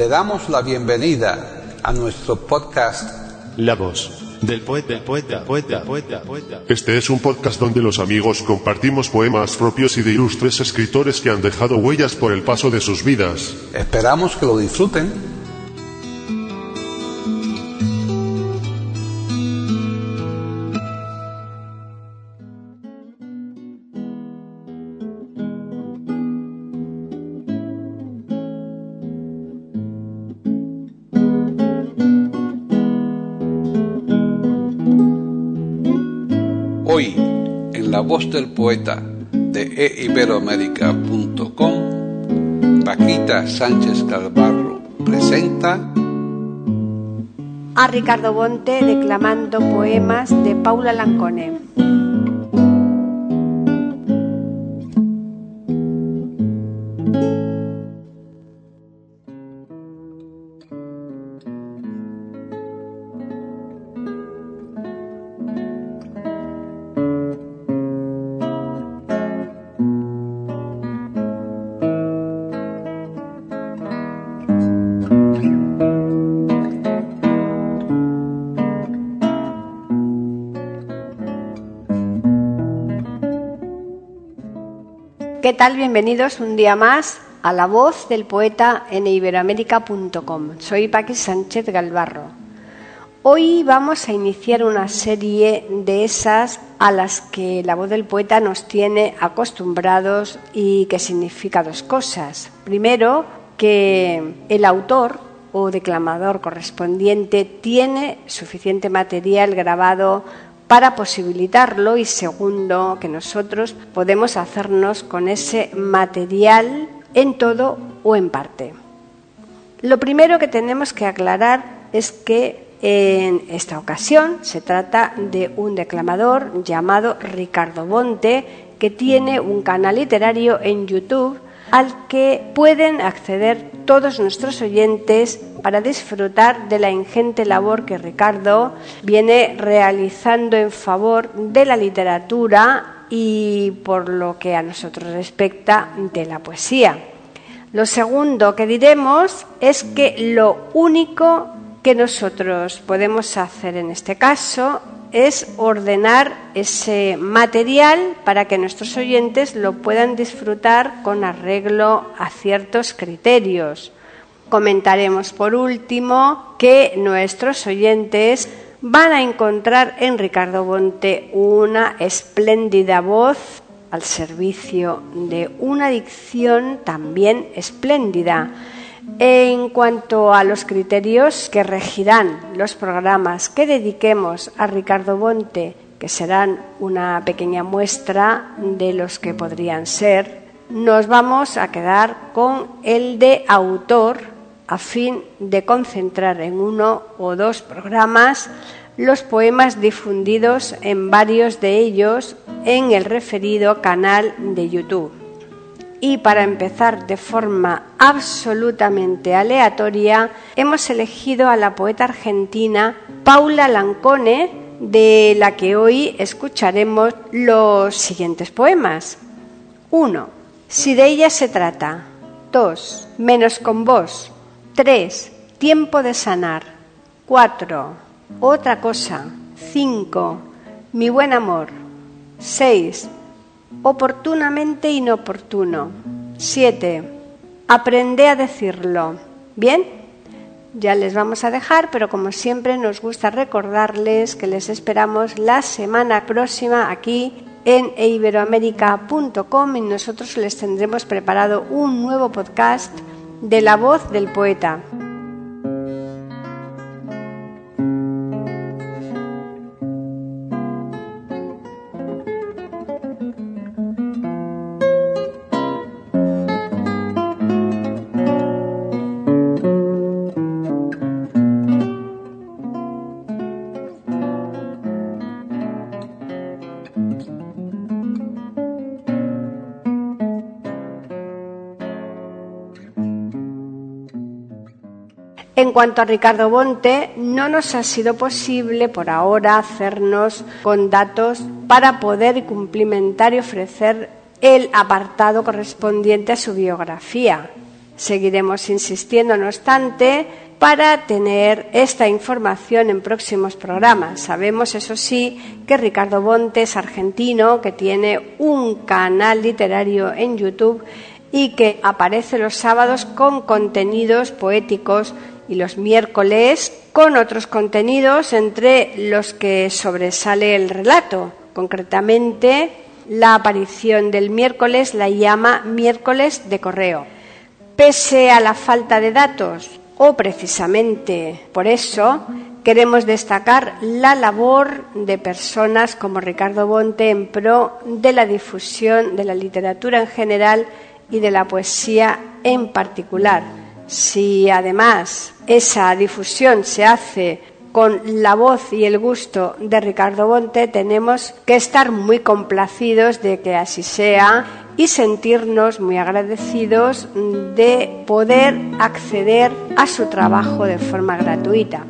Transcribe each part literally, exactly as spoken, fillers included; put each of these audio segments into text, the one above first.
Le damos la bienvenida a nuestro podcast La voz del poeta, poeta, poeta, poeta, poeta. Este es un podcast donde los amigos compartimos poemas propios y de ilustres escritores que han dejado huellas por el paso de sus vidas. Esperamos que lo disfruten. Hoy, en La Voz del Poeta de e iberoamérica punto com, Paquita Sánchez Galvarro presenta a Ricardo Bonte declamando poemas de Paula Lancone. ¿Qué tal? Bienvenidos un día más a La Voz del Poeta en e iberoamérica punto com. Soy Paquita Sánchez Galvarro. Hoy vamos a iniciar una serie de esas a las que La Voz del Poeta nos tiene acostumbrados y que significa dos cosas. Primero, que el autor o declamador correspondiente tiene suficiente material grabado para posibilitarlo, y segundo, que nosotros podemos hacernos con ese material en todo o en parte. Lo primero que tenemos que aclarar es que en esta ocasión se trata de un declamador llamado Ricardo Bonte, que tiene un canal literario en YouTube al que pueden acceder todos nuestros oyentes para disfrutar de la ingente labor que Ricardo viene realizando en favor de la literatura y, por lo que a nosotros respecta, de la poesía. Lo segundo que diremos es que lo único que nosotros podemos hacer en este caso es ordenar ese material para que nuestros oyentes lo puedan disfrutar con arreglo a ciertos criterios. Comentaremos por último que nuestros oyentes van a encontrar en Ricardo Bonte una espléndida voz al servicio de una dicción también espléndida. En cuanto a los criterios que regirán los programas que dediquemos a Ricardo Bonte, que serán una pequeña muestra de los que podrían ser, nos vamos a quedar con el de autor a fin de concentrar en uno o dos programas los poemas difundidos en varios de ellos en el referido canal de YouTube. Y para empezar de forma absolutamente aleatoria, hemos elegido a la poeta argentina Paula Lancone, de la que hoy escucharemos los siguientes poemas. uno. Si de ella se trata. dos. Menos con vos. tres. Tiempo de sanar. cuatro. Otra cosa. cinco. Mi buen amor. seis. Oportunamente inoportuno. siete. Aprende a decirlo. ¿Bien? Ya les vamos a dejar, pero como siempre nos gusta recordarles que les esperamos la semana próxima aquí en e iberoamérica punto com, y nosotros les tendremos preparado un nuevo podcast de La Voz del Poeta. En cuanto a Ricardo Bonte, no nos ha sido posible por ahora hacernos con datos para poder cumplimentar y ofrecer el apartado correspondiente a su biografía. Seguiremos insistiendo, no obstante, para tener esta información en próximos programas. Sabemos, eso sí, que Ricardo Bonte es argentino, que tiene un canal literario en YouTube y que aparece los sábados con contenidos poéticos y los miércoles con otros contenidos, entre los que sobresale el relato. Concretamente, la aparición del miércoles la llama miércoles de correo. Pese a la falta de datos, o precisamente por eso, queremos destacar la labor de personas como Ricardo Bonte en pro de la difusión de la literatura en general y de la poesía en particular. Si además esa difusión se hace con la voz y el gusto de Ricardo Bonte, tenemos que estar muy complacidos de que así sea y sentirnos muy agradecidos de poder acceder a su trabajo de forma gratuita.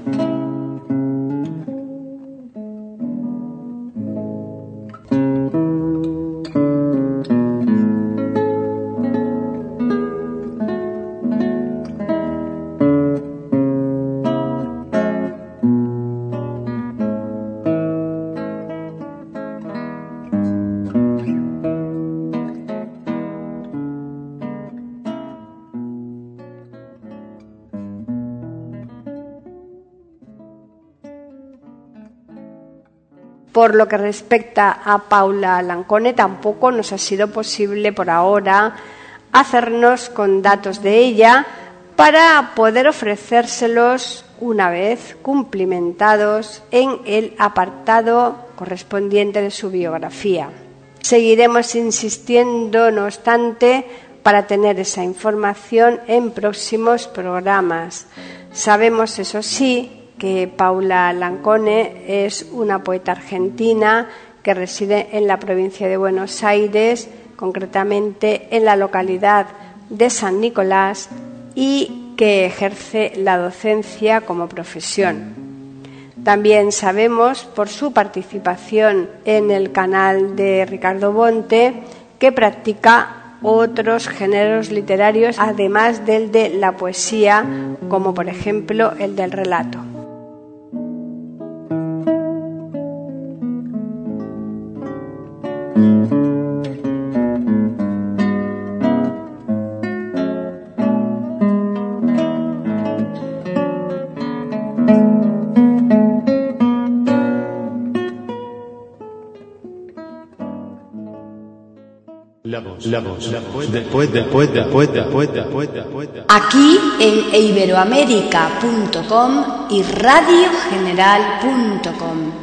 Por lo que respecta a Paula Lancone, tampoco nos ha sido posible por ahora hacernos con datos de ella para poder ofrecérselos una vez cumplimentados en el apartado correspondiente de su biografía. Seguiremos insistiendo, no obstante, para tener esa información en próximos programas. Sabemos, eso sí, que Paula Lancone es una poeta argentina que reside en la provincia de Buenos Aires, concretamente en la localidad de San Nicolás, y que ejerce la docencia como profesión. También sabemos, por su participación en el canal de Ricardo Bonte, que practica otros géneros literarios, además del de la poesía, como por ejemplo el del relato. La voz, la voz, la voz del poeta, poeta, poeta, poeta, poeta, poeta. Aquí en iberoamérica punto com y radio general punto com.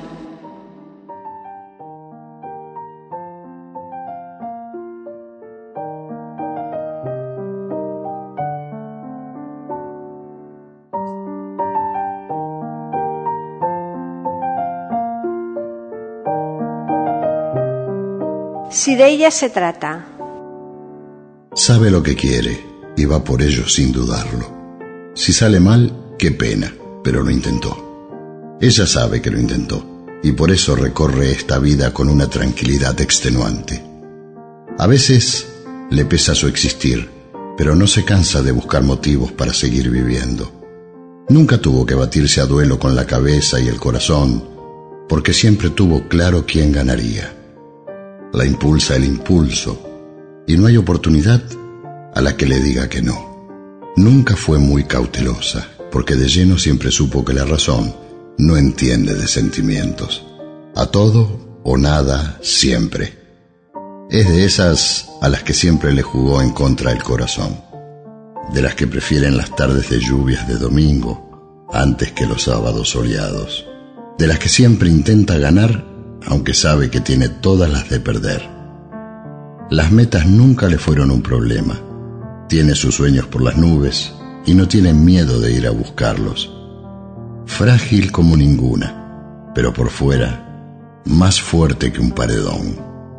Si de ella se trata. Sabe lo que quiere y va por ello sin dudarlo. Si sale mal, qué pena, pero lo intentó. Ella sabe que lo intentó y por eso recorre esta vida con una tranquilidad extenuante. A veces le pesa su existir, pero no se cansa de buscar motivos para seguir viviendo. Nunca tuvo que batirse a duelo con la cabeza y el corazón, porque siempre tuvo claro quién ganaría. La impulsa el impulso, y no hay oportunidad a la que le diga que no. Nunca fue muy cautelosa, porque de lleno siempre supo que la razón no entiende de sentimientos. A todo o nada, siempre. Es de esas a las que siempre le jugó en contra el corazón, de las que prefieren las tardes de lluvias de domingo antes que los sábados soleados, de las que siempre intenta ganar aunque sabe que tiene todas las de perder. Las metas nunca le fueron un problema. Tiene sus sueños por las nubes y no tiene miedo de ir a buscarlos. Frágil como ninguna, pero por fuera más fuerte que un paredón.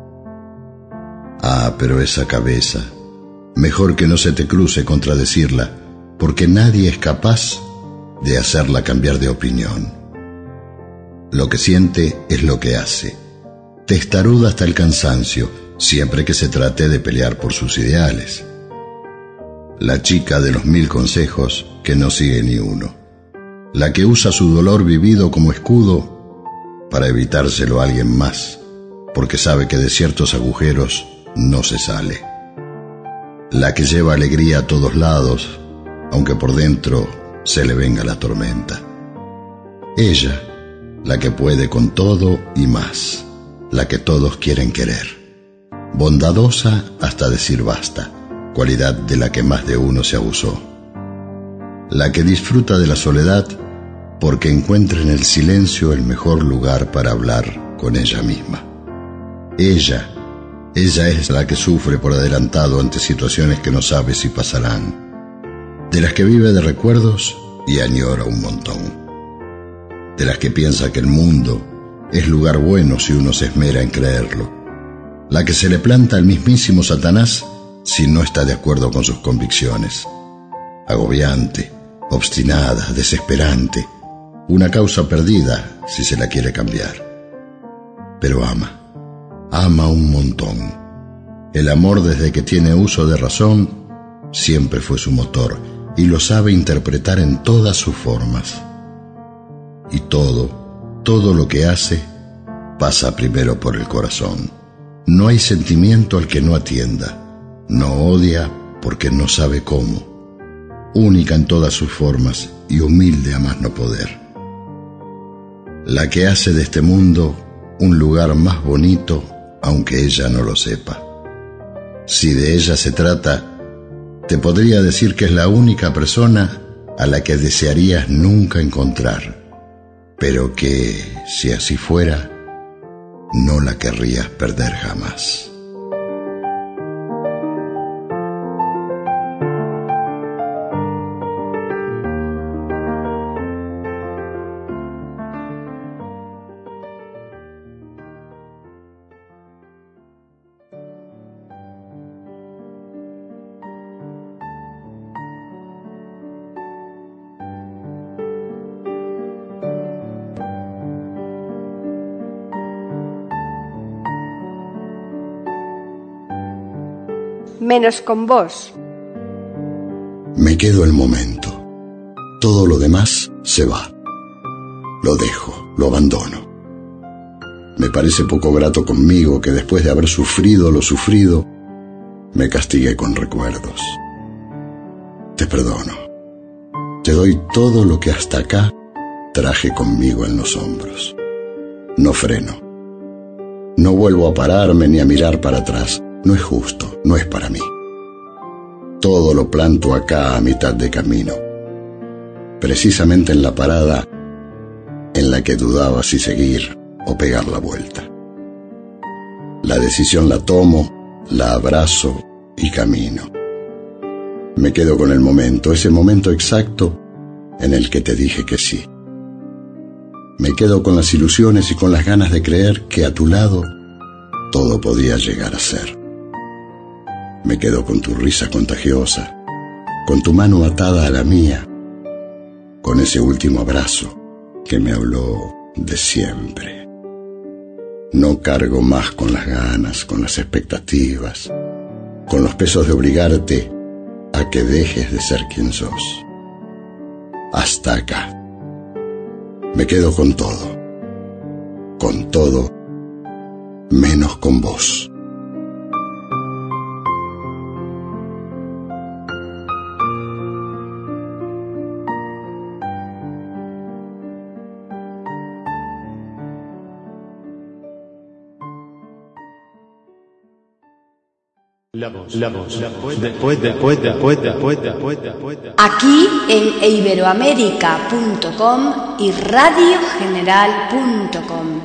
Ah, pero esa cabeza, mejor que no se te cruce contradecirla, porque nadie es capaz de hacerla cambiar de opinión. Lo que siente es lo que hace. Testaruda hasta el cansancio, siempre que se trate de pelear por sus ideales. la chica de los mil consejos que no sigue ni uno, la que usa su dolor vivido como escudo para evitárselo a alguien más, porque sabe que de ciertos agujeros no se sale, la que lleva alegría a todos lados, aunque por dentro se le venga la tormenta. Ella, la que puede con todo y más, la que todos quieren querer, bondadosa hasta decir basta, cualidad de la que más de uno se abusó, la que disfruta de la soledad porque encuentra en el silencio el mejor lugar para hablar con ella misma. Ella, ella es la que sufre por adelantado ante situaciones que no sabe si pasarán, de las que vive de recuerdos y añora un montón, de las que piensa que el mundo es lugar bueno si uno se esmera en creerlo, la que se le planta al mismísimo Satanás si no está de acuerdo con sus convicciones, agobiante, obstinada, desesperante, una causa perdida si se la quiere cambiar. Pero ama, ama un montón. El amor, desde que tiene uso de razón, siempre fue su motor y lo sabe interpretar en todas sus formas. Y todo, todo lo que hace pasa primero por el corazón. No hay sentimiento al que no atienda. No odia porque no sabe cómo. Única en todas sus formas y humilde a más no poder. La que hace de este mundo un lugar más bonito, aunque ella no lo sepa. Si de ella se trata, te podría decir que es la única persona a la que desearías nunca encontrar, pero que, si así fuera, no la querrías perder jamás. Menos con vos. Me quedo el momento. Todo lo demás se va. Lo dejo, lo abandono. Me parece poco grato conmigo que después de haber sufrido lo sufrido, me castigué con recuerdos. Te perdono. Te doy todo lo que hasta acá traje conmigo en los hombros. No freno. No vuelvo a pararme ni a mirar para atrás. No es justo, no es para mí. Todo lo planto acá a mitad de camino, precisamente en la parada en la que dudaba si seguir o pegar la vuelta. La decisión la tomo, la abrazo y camino. Me quedo con el momento, ese momento exacto en el que te dije que sí. Me quedo con las ilusiones y con las ganas de creer que a tu lado todo podía llegar a ser. Me quedo con tu risa contagiosa, con tu mano atada a la mía, con ese último abrazo que me habló de siempre. No cargo más con las ganas, con las expectativas, con los pesos de obligarte a que dejes de ser quien sos. Hasta acá. Me quedo con todo, con todo, menos con vos. La voz, la voz, la voz, después, después, después, después, después, después. Aquí en iberoamérica punto com y radio general punto com.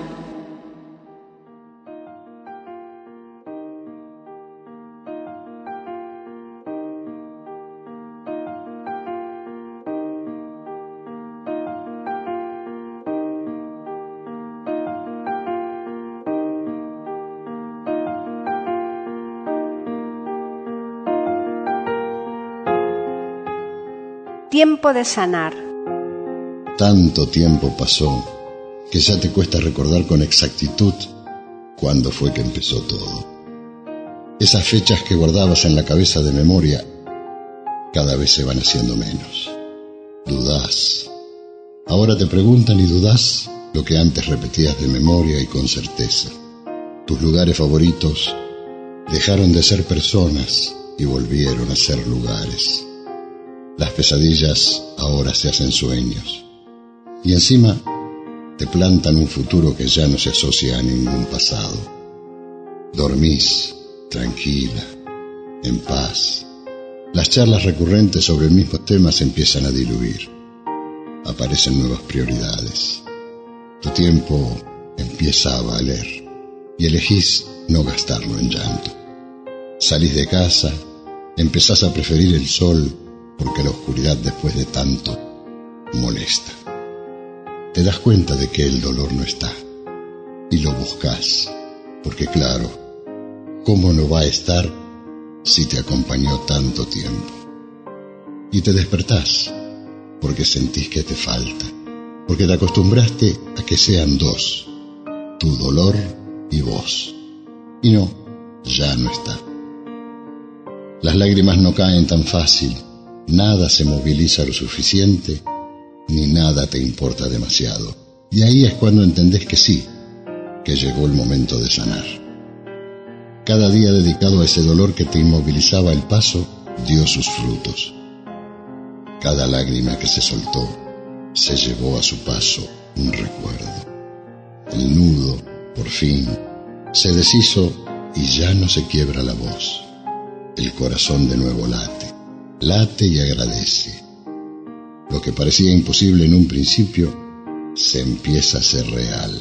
Tiempo de sanar. Tanto tiempo pasó que ya te cuesta recordar con exactitud cuándo fue que empezó todo. Esas fechas que guardabas en la cabeza de memoria, cada vez se van haciendo menos. Dudás. Ahora te preguntan y dudás lo que antes repetías de memoria y con certeza. Tus lugares favoritos dejaron de ser personas y volvieron a ser lugares. Las pesadillas ahora se hacen sueños. Y encima te plantan un futuro que ya no se asocia a ningún pasado. Dormís, tranquila, en paz. Las charlas recurrentes sobre el mismo tema se empiezan a diluir. Aparecen nuevas prioridades. Tu tiempo empieza a valer y elegís no gastarlo en llanto. Salís de casa, empezás a preferir el sol porque la oscuridad después de tanto molesta. Te das cuenta de que el dolor no está y lo buscas, porque claro, ¿cómo no va a estar si te acompañó tanto tiempo? Y te despertás porque sentís que te falta, porque te acostumbraste a que sean dos, tu dolor y vos. Y no, ya no está. Las lágrimas no caen tan fácil, nada se moviliza lo suficiente, ni nada te importa demasiado. Y ahí es cuando entendés que sí, que llegó el momento de sanar. Cada día dedicado a ese dolor que te inmovilizaba el paso dio sus frutos. Cada lágrima que se soltó se llevó a su paso un recuerdo. El nudo, por fin, se deshizo y ya no se quiebra la voz. El corazón de nuevo late, late y agradece. Lo que parecía imposible en un principio se empieza a ser real.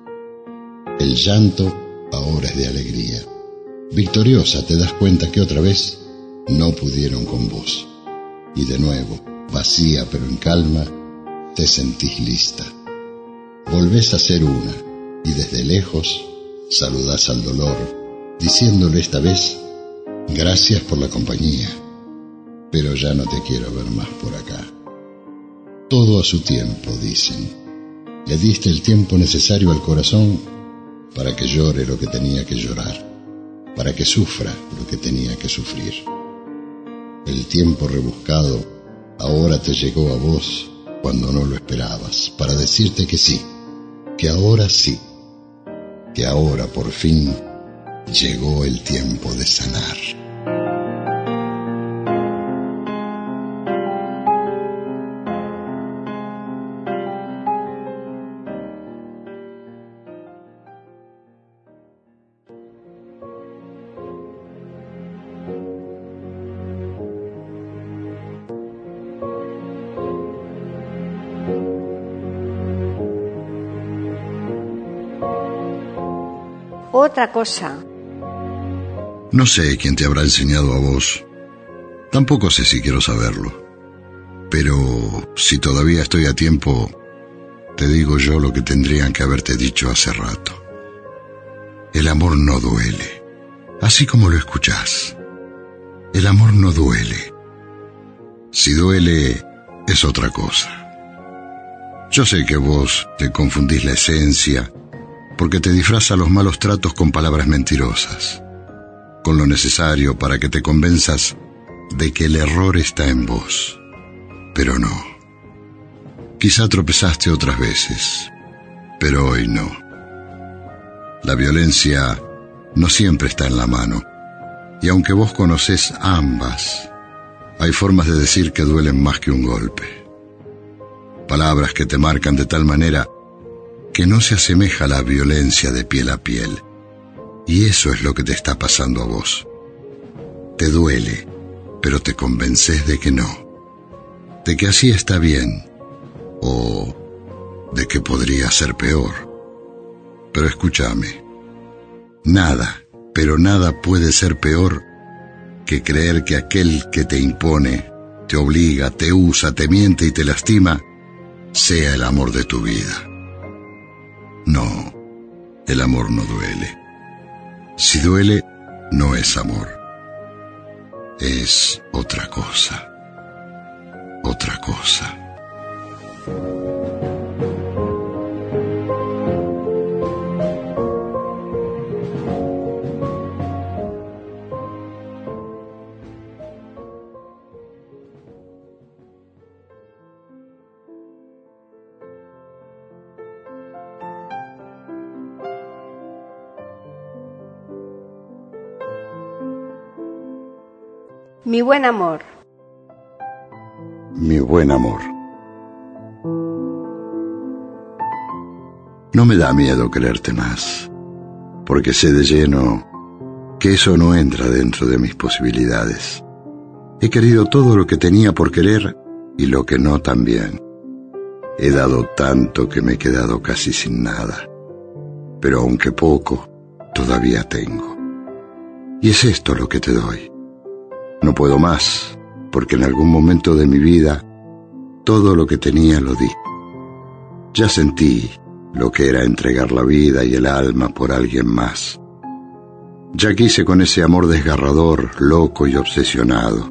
El llanto ahora es de alegría. Victoriosa te das cuenta que otra vez no pudieron con vos. Y de nuevo, vacía pero en calma, te sentís lista. Volvés a ser una y desde lejos saludás al dolor, diciéndole esta vez: gracias por la compañía, pero ya no te quiero ver más por acá. Todo a su tiempo, dicen. Le diste el tiempo necesario al corazón para que llore lo que tenía que llorar, para que sufra lo que tenía que sufrir. El tiempo rebuscado ahora te llegó a vos cuando no lo esperabas, para decirte que sí, que ahora sí, que ahora por fin llegó el tiempo de sanar. Otra cosa. No sé quién te habrá enseñado a vos. Tampoco sé si quiero saberlo. Pero si todavía estoy a tiempo, te digo yo lo que tendrían que haberte dicho hace rato. El amor no duele, así como lo escuchás. El amor no duele. Si duele, es otra cosa. Yo sé que vos te confundís la esencia, porque te disfraza los malos tratos con palabras mentirosas, con lo necesario para que te convenzas de que el error está en vos. Pero no. Quizá tropezaste otras veces, pero hoy no. La violencia no siempre está en la mano, y aunque vos conocés ambas, hay formas de decir que duelen más que un golpe. Palabras que te marcan de tal manera que no se asemeja a la violencia de piel a piel. Y eso es lo que te está pasando a vos. Te duele, pero te convences de que no. De que así está bien. O de que podría ser peor. Pero escúchame. Nada, pero nada puede ser peor que creer que aquel que te impone, te obliga, te usa, te miente y te lastima, sea el amor de tu vida. No, el amor no duele. Si duele, no es amor. Es otra cosa. Otra cosa. Mi buen amor. Mi buen amor. No me da miedo quererte más, porque sé de lleno que eso no entra dentro de mis posibilidades. He querido todo lo que tenía por querer y lo que no también. He dado tanto que me he quedado casi sin nada, pero aunque poco, todavía tengo. Y es esto lo que te doy. No puedo más, porque en algún momento de mi vida todo lo que tenía lo di. Ya sentí lo que era entregar la vida y el alma por alguien más. Ya quise con ese amor desgarrador, loco y obsesionado.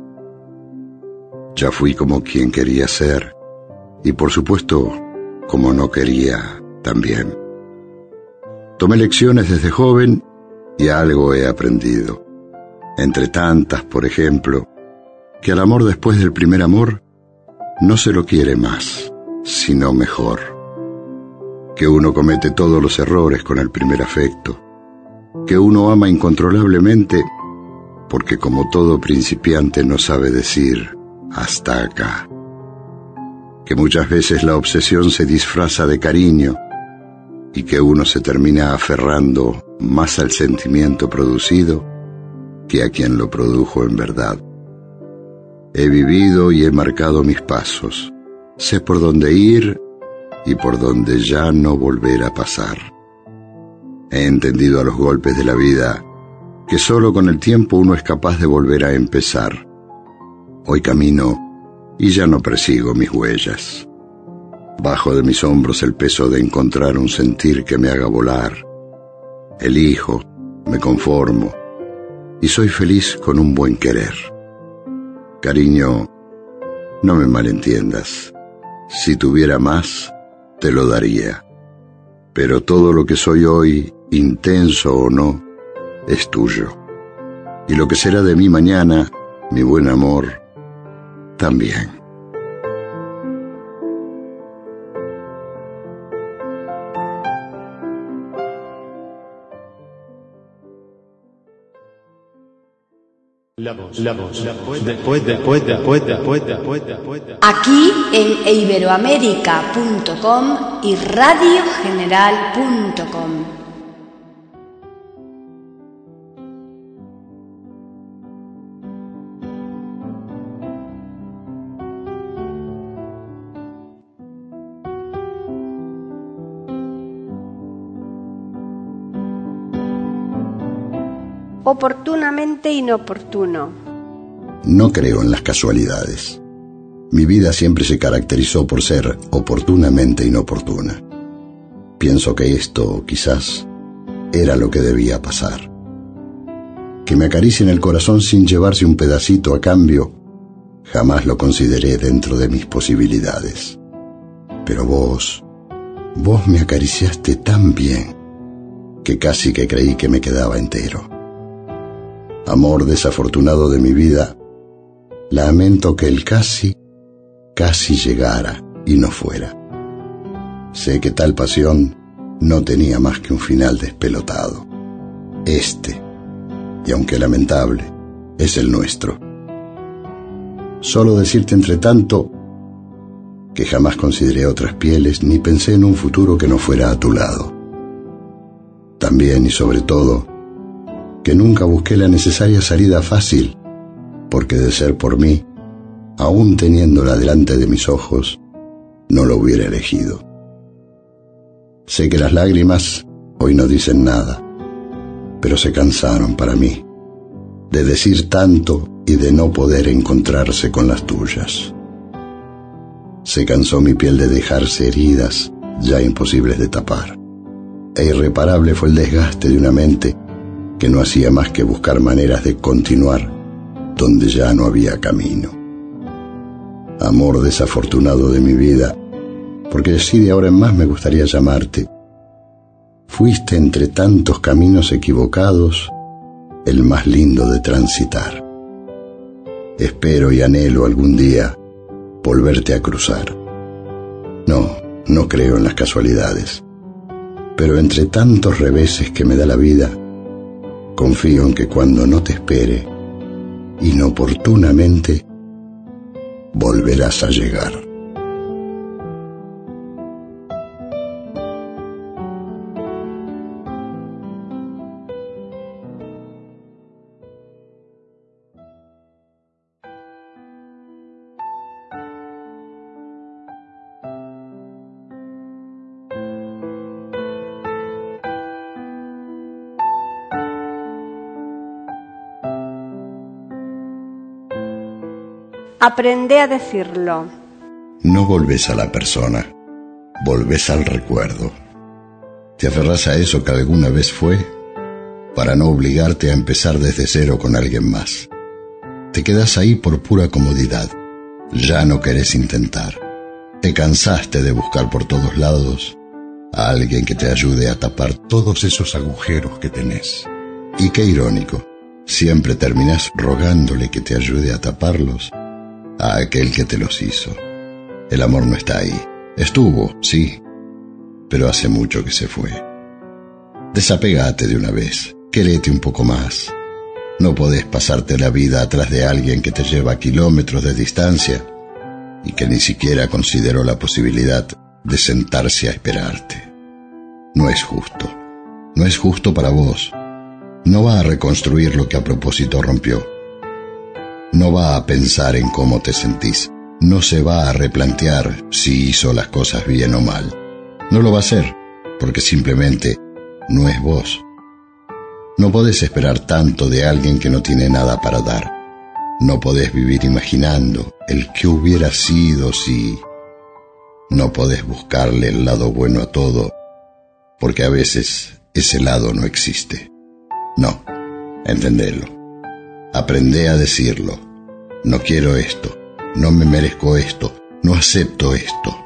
Ya fui como quien quería ser, y por supuesto, como no quería también. Tomé lecciones desde joven y algo he aprendido. Entre tantas, por ejemplo, que al amor después del primer amor no se lo quiere más, sino mejor. Que uno comete todos los errores con el primer afecto. Que uno ama incontrolablemente porque como todo principiante no sabe decir hasta acá. Que muchas veces la obsesión se disfraza de cariño y que uno se termina aferrando más al sentimiento producido que a quien lo produjo en verdad. He vivido y he marcado mis pasos. Sé por dónde ir y por dónde ya no volver a pasar. He entendido a los golpes de la vida que solo con el tiempo uno es capaz de volver a empezar. Hoy camino y ya no persigo mis huellas. Bajo de mis hombros el peso de encontrar un sentir que me haga volar. Elijo, me conformo y soy feliz con un buen querer. Cariño, no me malentiendas. Si tuviera más, te lo daría. Pero todo lo que soy hoy, intenso o no, es tuyo. Y lo que será de mí mañana, mi buen amor, también. La voz, la voz, la voz, después, después, después, después, después, después. Aquí en iberoamérica punto com y radio general punto com. Oportunamente inoportuno. No creo en las casualidades. Mi vida siempre se caracterizó por ser oportunamente inoportuna. Pienso que esto, quizás, era lo que debía pasar. Que me acaricien el corazón sin llevarse un pedacito a cambio, jamás lo consideré dentro de mis posibilidades. Pero vos, vos me acariciaste tan bien, que casi que creí que me quedaba entero. Amor desafortunado de mi vida, lamento que el casi, casi llegara y no fuera. Sé que tal pasión no tenía más que un final despelotado. Este, y aunque lamentable, es el nuestro. Solo decirte entre tanto que jamás consideré otras pieles ni pensé en un futuro que no fuera a tu lado. También y sobre todo, que nunca busqué la necesaria salida fácil, porque de ser por mí, aún teniéndola delante de mis ojos, no lo hubiera elegido. Sé que las lágrimas hoy no dicen nada, pero se cansaron para mí, de decir tanto y de no poder encontrarse con las tuyas. Se cansó mi piel de dejarse heridas ya imposibles de tapar, e irreparable fue el desgaste de una mente que no hacía más que buscar maneras de continuar donde ya no había camino. Amor desafortunado de mi vida, porque así de ahora en más me gustaría llamarte, fuiste entre tantos caminos equivocados el más lindo de transitar. Espero y anhelo algún día volverte a cruzar. No, no creo en las casualidades, pero entre tantos reveses que me da la vida, confío en que cuando no te espere, inoportunamente volverás a llegar. Aprende a decirlo. No volvés a la persona, volvés al recuerdo. Te aferrás a eso que alguna vez fue para no obligarte a empezar desde cero con alguien más. Te quedás ahí por pura comodidad. Ya no querés intentar. Te cansaste de buscar por todos lados a alguien que te ayude a tapar todos esos agujeros que tenés. Y qué irónico, siempre terminás rogándole que te ayude a taparlos a aquel que te los hizo. El amor no está ahí. Estuvo, sí, pero hace mucho que se fue. Desapegate de una vez, querete un poco más. No podés pasarte la vida atrás de alguien que te lleva kilómetros de distancia y que ni siquiera consideró la posibilidad de sentarse a esperarte. No es justo. No es justo para vos. No va a reconstruir lo que a propósito rompió. No va a pensar en cómo te sentís. No se va a replantear si hizo las cosas bien o mal. No lo va a hacer, porque simplemente no es vos. No podés esperar tanto de alguien que no tiene nada para dar. No podés vivir imaginando el que hubiera sido si... No podés buscarle el lado bueno a todo, porque a veces ese lado no existe. No, entendelo. Aprende a decirlo. No quiero esto, no me merezco esto, no acepto esto.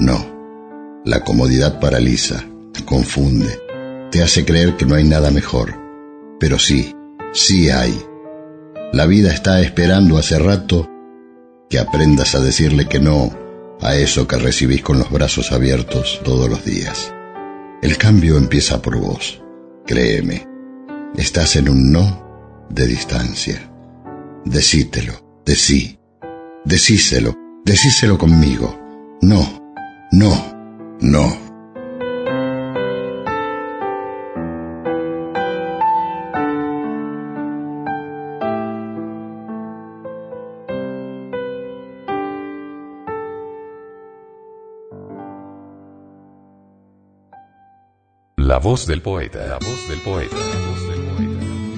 No. La comodidad paraliza, te confunde, te hace creer que no hay nada mejor. Pero sí, sí hay. La vida está esperando hace rato que aprendas a decirle que no a eso que recibís con los brazos abiertos todos los días. El cambio empieza por vos, créeme. Estás en un no de distancia. Decítelo, decí, decíselo, decíselo conmigo. No, no, no. La voz del poeta, la voz del poeta, la voz del poeta.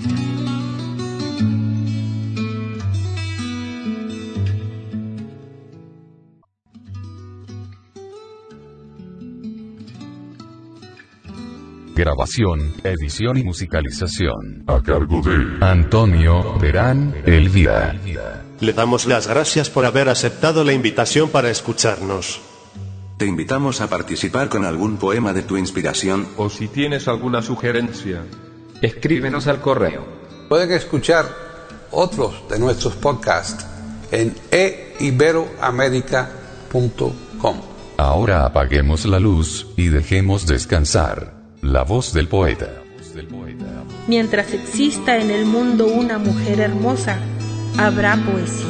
Grabación, edición y musicalización a cargo de Antonio Terán Elvira. Le damos las gracias por haber aceptado la invitación para escucharnos. Te invitamos a participar con algún poema de tu inspiración. O si tienes alguna sugerencia, escríbenos al correo. Pueden escuchar otros de nuestros podcasts en e iberoamerica punto com. Ahora apaguemos la luz y dejemos descansar la voz del poeta. Mientras exista en el mundo una mujer hermosa, habrá poesía.